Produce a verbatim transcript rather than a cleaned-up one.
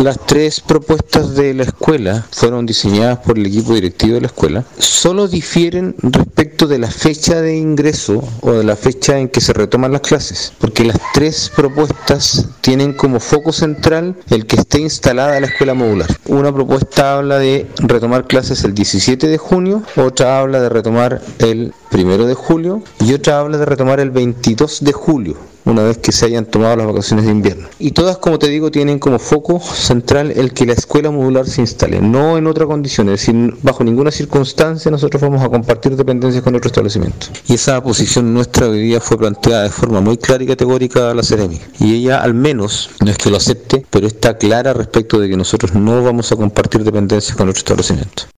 Las tres propuestas de la escuela fueron diseñadas por el equipo directivo de la escuela. Solo difieren respecto de la fecha de ingreso o de la fecha en que se retoman las clases, porque las tres propuestas tienen como foco central el que esté instalada la escuela modular. Una propuesta habla de retomar clases el diecisiete de junio, otra habla de retomar el primero de julio y otra habla de retomar el veintidós de julio, una vez que se hayan tomado las vacaciones de invierno. Y todas, como te digo, tienen como foco central el que la escuela modular se instale, no en otra condición, es decir, bajo ninguna circunstancia nosotros vamos a compartir dependencias con otro establecimiento. Y esa posición nuestra hoy día fue planteada de forma muy clara y categórica a la Seremi. Y ella al menos, no es que lo acepte, pero está clara respecto de que nosotros no vamos a compartir dependencias con otro establecimiento.